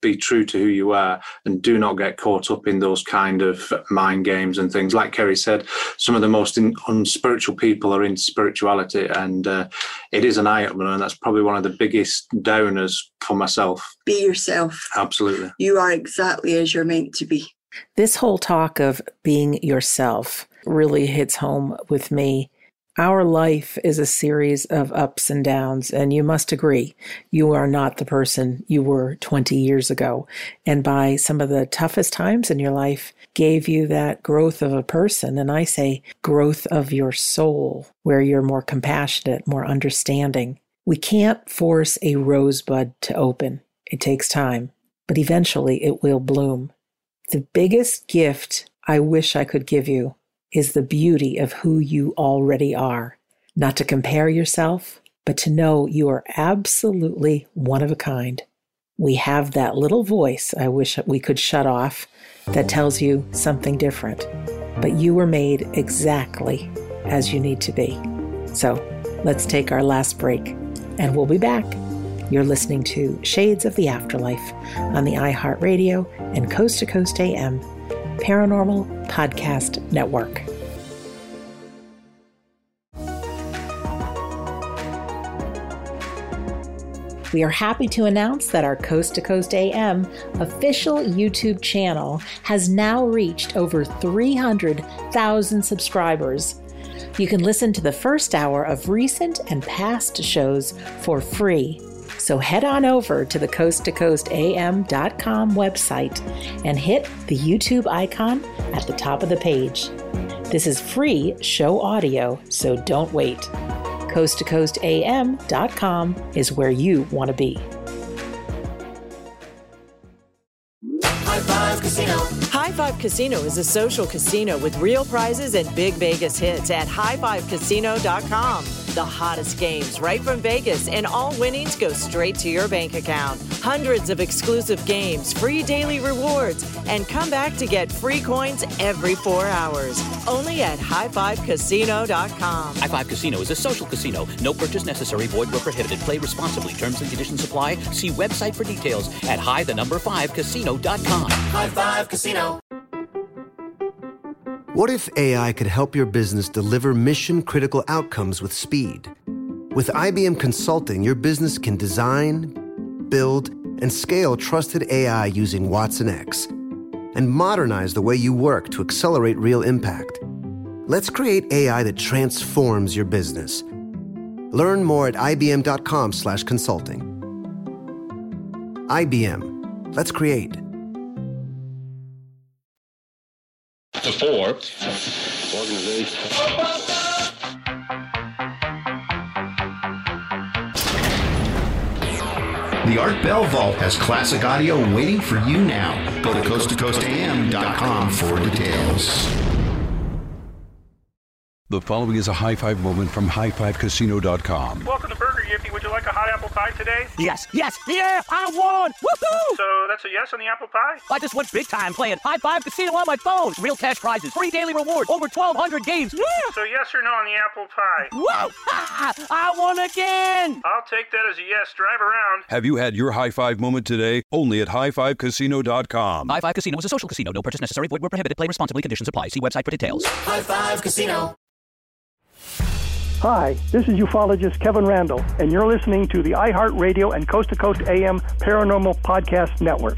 be true to who you are and do not get caught up in those kind of mind games and things. Like Kerry said, some of the most in, unspiritual people are in spirituality, and uh, it is an eye-opener, and that's probably one of the biggest downers for myself. Be yourself. Absolutely. You are exactly as you're meant to be. This whole talk of being yourself really hits home with me. Our life is a series of ups and downs, and you must agree, you are not the person you were twenty years ago. And by some of the toughest times in your life gave you that growth of a person, and I say growth of your soul, where you're more compassionate, more understanding. We can't force a rosebud to open. It takes time, but eventually it will bloom. The biggest gift I wish I could give you is the beauty of who you already are. Not to compare yourself, but to know you are absolutely one of a kind. We have that little voice I wish we could shut off that tells you something different, but you were made exactly as you need to be. So let's take our last break, and we'll be back. You're listening to Shades of the Afterlife on the iHeartRadio and Coast to Coast A M Paranormal Podcast Network. We are happy to announce that our Coast to Coast A M official YouTube channel has now reached over three hundred thousand subscribers. You can listen to the first hour of recent and past shows for free. So head on over to the coast to coast a m dot com website and hit the YouTube icon at the top of the page. This is free show audio, so don't wait. coast to coast a m dot com is where you want to be. High Five Casino. High Five Casino is a social casino with real prizes and big Vegas hits at high five casino dot com. The hottest games right from Vegas, and all winnings go straight to your bank account. Hundreds of exclusive games, free daily rewards, and come back to get free coins every four hours. Only at high five casino dot com. High Five Casino is a social casino. No purchase necessary. Void where prohibited. Play responsibly. Terms and conditions apply. See website for details at high the number five casino dot com. High Five Casino. What if A I could help your business deliver mission-critical outcomes with speed? With I B M Consulting, your business can design, build, and scale trusted A I using Watson X, and modernize the way you work to accelerate real impact. Let's create A I that transforms your business. Learn more at I B M dot com slash consulting. I B M. Let's create. The four organization. The Art Bell Vault has classic audio waiting for you now. Go to coast to coast a m dot com for details. The following is a high five moment from high five casino dot com. Welcome to Burger Yippee. Would you like a hot apple pie today? Yes, yes, yeah, I won! Woohoo! So that's a yes on the apple pie? I just went big time playing High Five Casino on my phone. Real cash prizes, free daily rewards, over twelve hundred games. Yeah. So yes or no on the apple pie? Whoa! I won again! I'll take that as a yes. Drive around. Have you had your high five moment today? Only at high five casino dot com. High Five Casino is a social casino. No purchase necessary. Void where prohibited. Play responsibly. Conditions apply. See website for details. High Five Casino. Hi, this is ufologist Kevin Randall, and you're listening to the iHeartRadio and Coast to Coast A M Paranormal Podcast Network.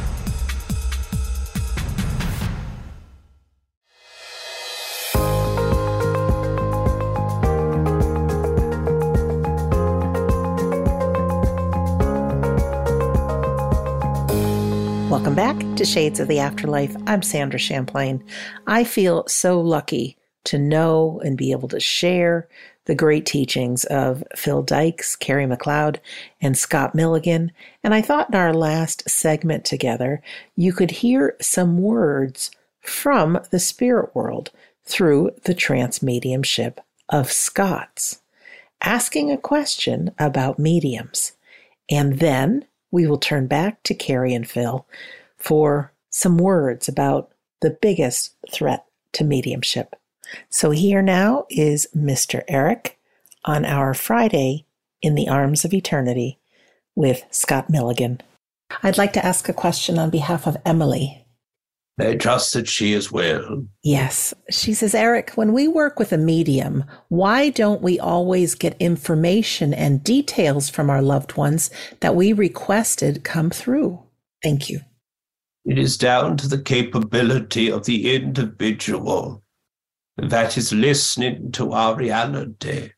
Welcome back to Shades of the Afterlife. I'm Sandra Champlain. I feel so lucky to know and be able to share the great teachings of Phil Dykes, Kerry McLeod, and Scott Milligan. And I thought in our last segment together, you could hear some words from the spirit world through the trance mediumship of Scott's, asking a question about mediums. And then we will turn back to Kerry and Phil for some words about the biggest threat to mediumship. So here now is Mister Eric on our Friday in the Arms of Eternity with Scott Milligan. I'd like to ask a question on behalf of Emily. I trust that she is well. Yes. She says, Eric, when we work with a medium, why don't we always get information and details from our loved ones that we requested come through? Thank you. It is down to the capability of the individual that is listening to our reality.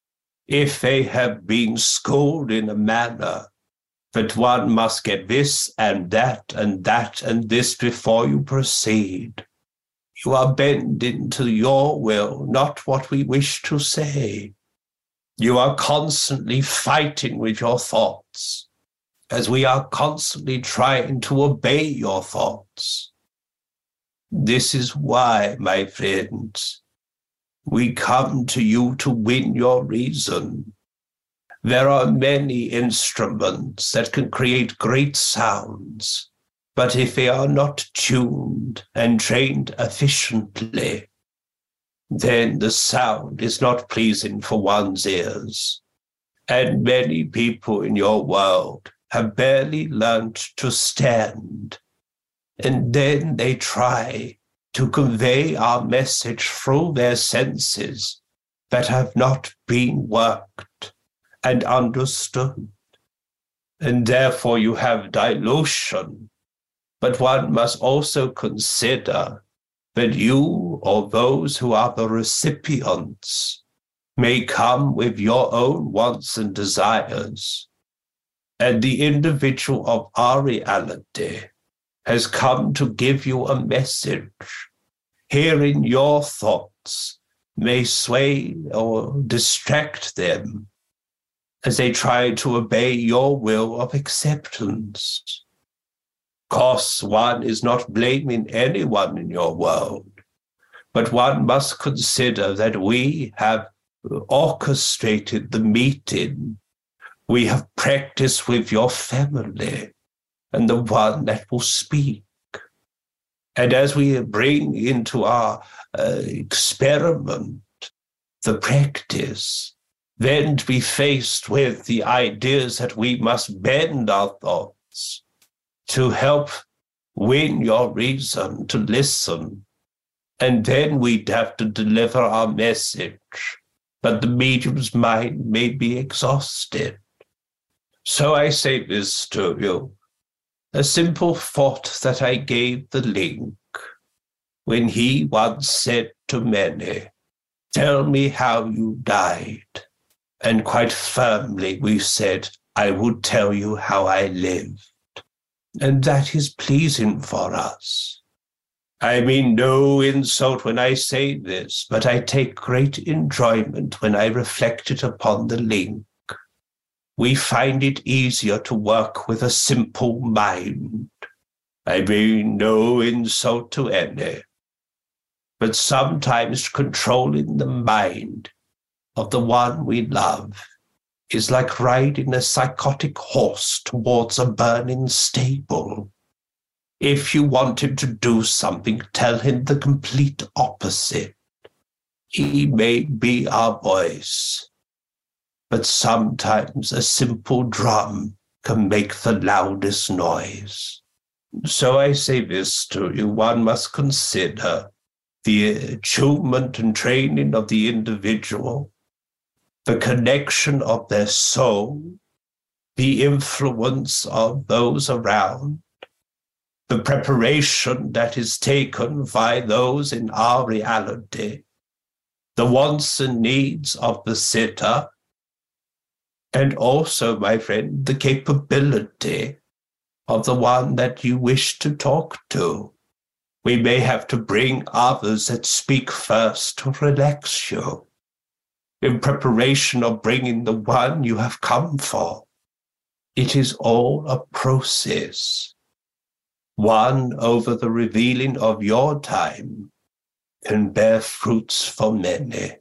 If they have been schooled in a manner that one must get this and that and that and this before you proceed, you are bending to your will, not what we wish to say. You are constantly fighting with your thoughts, as we are constantly trying to obey your thoughts. This is why, my friends, we come to you to win your reason. There are many instruments that can create great sounds, but if they are not tuned and trained efficiently, then the sound is not pleasing for one's ears. And many people in your world have barely learned to stand, and then they try to convey our message through their senses that have not been worked and understood. And therefore you have dilution. But one must also consider that you or those who are the recipients may come with your own wants and desires. And the individual of our reality has come to give you a message. Hearing your thoughts may sway or distract them as they try to obey your will of acceptance. Of course, one is not blaming anyone in your world, but one must consider that we have orchestrated the meeting. We have practiced with your family and the one that will speak. And as we bring into our uh, experiment the practice, then to be faced with the ideas that we must bend our thoughts to help win your reason to listen. And then we'd have to deliver our message, but the medium's mind may be exhausted. So I say this to you, a simple thought that I gave the link when he once said to many, "Tell me how you died." And quite firmly we said, "I would tell you how I lived." And that is pleasing for us. I mean no insult when I say this, but I take great enjoyment when I reflected upon the link. We find it easier to work with a simple mind. I mean no insult to any, but sometimes controlling the mind of the one we love is like riding a psychotic horse towards a burning stable. If you want him to do something, tell him the complete opposite. He may be our voice, but sometimes a simple drum can make the loudest noise. So I say this to you, one must consider the attunement and training of the individual, the connection of their soul, the influence of those around, the preparation that is taken by those in our reality, the wants and needs of the sitter, and also, my friend, the capability of the one that you wish to talk to. We may have to bring others that speak first to relax you, in preparation of bringing the one you have come for. It is all a process. One over the revealing of your time can bear fruits for many.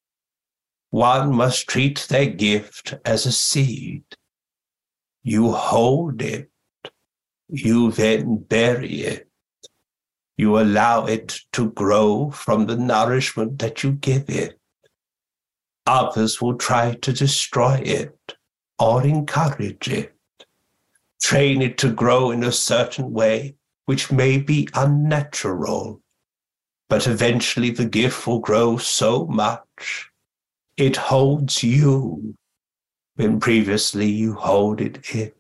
One must treat their gift as a seed. You hold it, you then bury it. You allow it to grow from the nourishment that you give it. Others will try to destroy it or encourage it. Train it to grow in a certain way, which may be unnatural. But eventually the gift will grow so much, it holds you, when previously you holded it.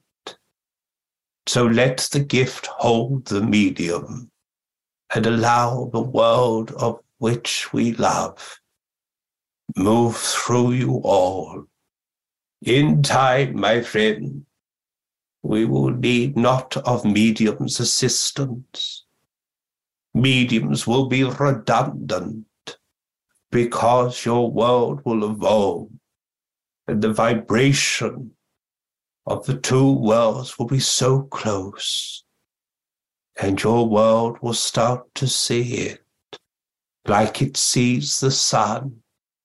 So let the gift hold the medium, and allow the world of which we love move through you all. In time, my friend, we will need not of mediums' assistance. Mediums will be redundant because your world will evolve, and the vibration of the two worlds will be so close, and your world will start to see it like it sees the sun,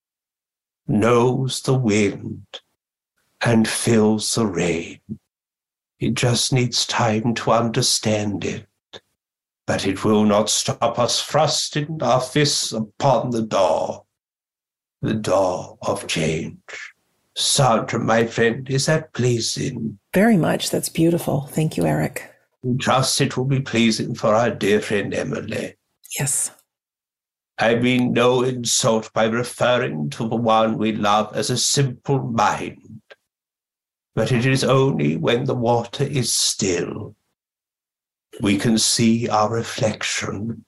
knows the wind, and feels the rain. It just needs time to understand it, but it will not stop us thrusting our fists upon the door, the door of change. Sandra, my friend, is that pleasing? Very much. That's beautiful. Thank you, Eric. Trust it will be pleasing for our dear friend Emily. Yes. I mean no insult by referring to the one we love as a simple mind, but it is only when the water is still we can see our reflection.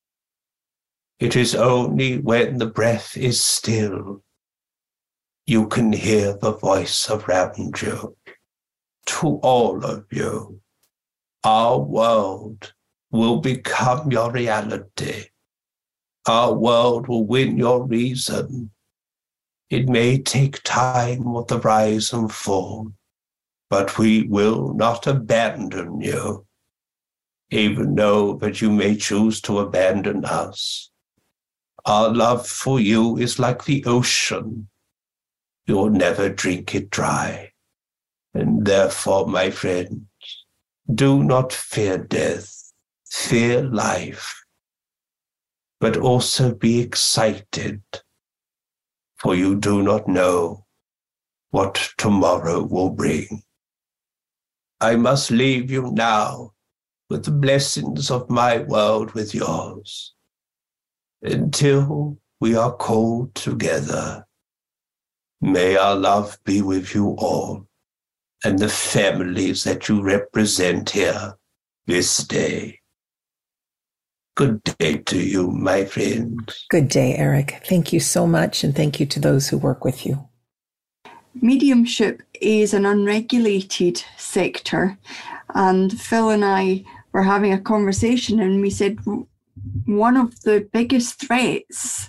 It is only when the breath is still you can hear the voice around you. To all of you, our world will become your reality. Our world will win your reason. It may take time with the rise and fall, but we will not abandon you, even though that you may choose to abandon us. Our love for you is like the ocean. You will never drink it dry. And therefore, my friends, do not fear death, fear life, but also be excited, for you do not know what tomorrow will bring. I must leave you now with the blessings of my world with yours, until we are called together. May our love be with you all and the families that you represent here this day. Good day to you, my friend. Good day, Eric. Thank you so much, and thank you to those who work with you. Mediumship is an unregulated sector, and Phil and I were having a conversation, and we said one of the biggest threats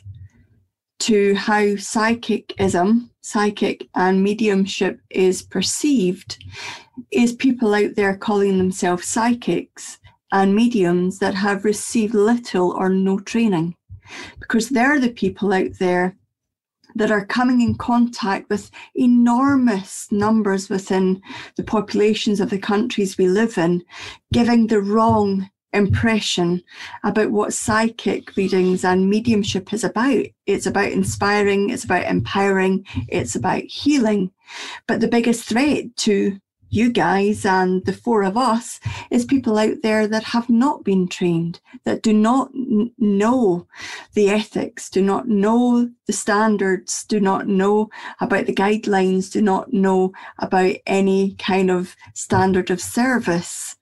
to how psychicism, psychic and mediumship is perceived is people out there calling themselves psychics and mediums that have received little or no training, because they're the people out there that are coming in contact with enormous numbers within the populations of the countries we live in, giving the wrong impression about what psychic readings and mediumship is about. It's about inspiring, it's about empowering, it's about healing. But the biggest threat to you guys and the four of us is people out there that have not been trained, that do not n- know the ethics, do not know the standards, do not know about the guidelines, do not know about any kind of standard of service.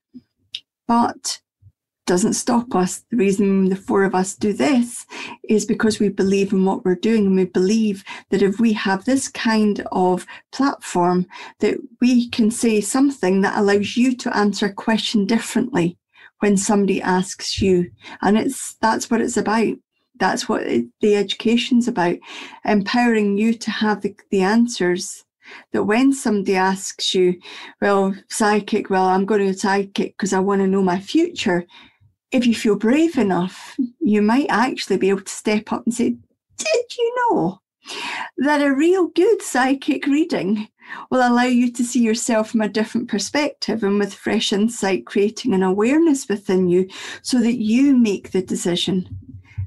But doesn't stop us. The reason the four of us do this is because we believe in what we're doing, and we believe that if we have this kind of platform, that we can say something that allows you to answer a question differently when somebody asks you. And it's that's what it's about. That's what it, the education's about, empowering you to have the, the answers. That when somebody asks you, well, psychic, well, I'm going to a psychic because I want to know my future. If you feel brave enough, you might actually be able to step up and say, did you know that a real good psychic reading will allow you to see yourself from a different perspective, and with fresh insight, creating an awareness within you so that you make the decision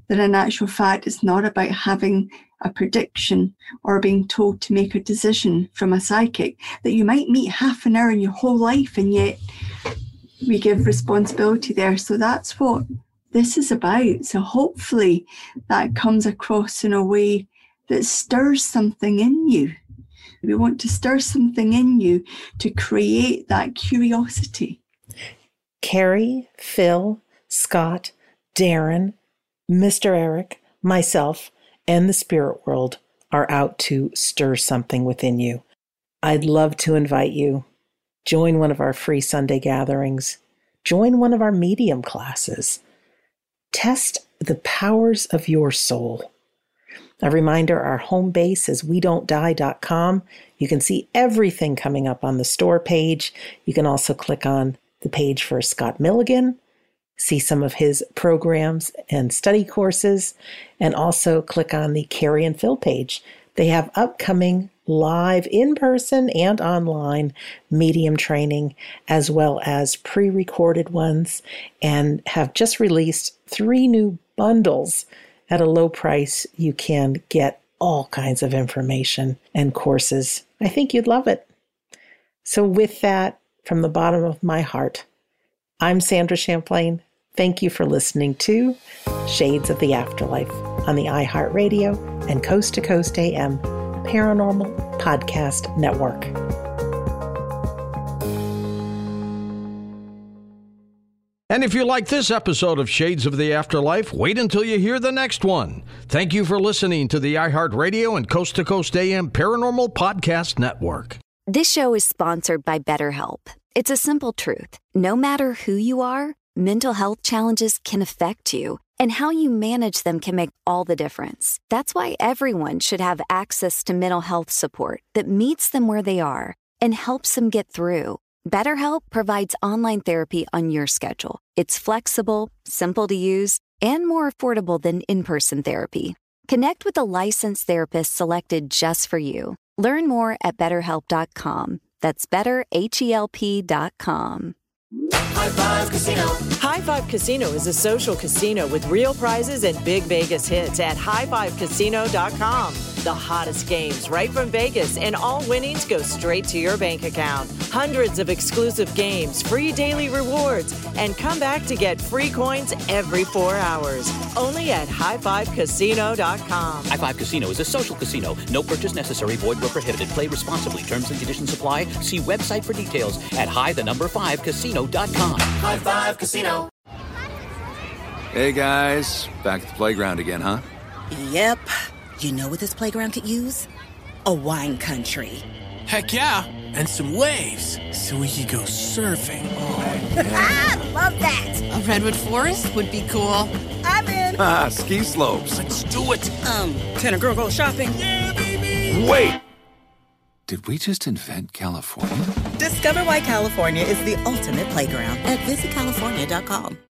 that in actual fact it's not about having a prediction or being told to make a decision from a psychic, that you might meet half an hour in your whole life, and yet we give responsibility there. So that's what this is about. So hopefully that comes across in a way that stirs something in you. We want to stir something in you to create that curiosity. Carrie, Phil, Scott, Darren, Mister Eric, myself, and the spirit world are out to stir something within you. I'd love to invite you. Join one of our free Sunday gatherings. Join one of our medium classes. Test the powers of your soul. A reminder, our home base is we don't die dot com. You can see everything coming up on the store page. You can also click on the page for Scott Milligan, see some of his programs and study courses, and also click on the Carrie and Phil page. They have upcoming live in-person and online medium training, as well as pre-recorded ones, and have just released three new bundles at a low price. You can get all kinds of information and courses. I think you'd love it. So with that, from the bottom of my heart, I'm Sandra Champlain. Thank you for listening to Shades of the Afterlife on the iHeartRadio and Coast to Coast A M Paranormal Podcast Network. And if you like this episode of Shades of the Afterlife, wait until you hear the next one. Thank you for listening to the iHeartRadio and Coast to Coast A M Paranormal Podcast Network. This show is sponsored by BetterHelp. It's a simple truth. No matter who you are, mental health challenges can affect you, and how you manage them can make all the difference. That's why everyone should have access to mental health support that meets them where they are and helps them get through. BetterHelp provides online therapy on your schedule. It's flexible, simple to use, and more affordable than in-person therapy. Connect with a licensed therapist selected just for you. Learn more at better help dot com. That's better help dot com. High Five Casino. High Five Casino is a social casino with real prizes and big Vegas hits at high five casino dot com. The hottest games right from Vegas, and all winnings go straight to your bank account. Hundreds of exclusive games, free daily rewards, and come back to get free coins every four hours. Only at high five casino dot com. High Five Casino is a social casino. No purchase necessary. Void where prohibited. Play responsibly. Terms and conditions apply. See website for details at high the number five casino dot com. High Five Casino. Hey guys, back at the playground again, huh? Yep. You know what this playground could use? A wine country. Heck yeah, and some waves so we could go surfing. Oh, yeah. Love that. A redwood forest would be cool. I'm in. Ah, ski slopes. Let's do it. Um, can a girl go shopping? Yeah, baby. Wait. Did we just invent California? Discover why California is the ultimate playground at visit california dot com.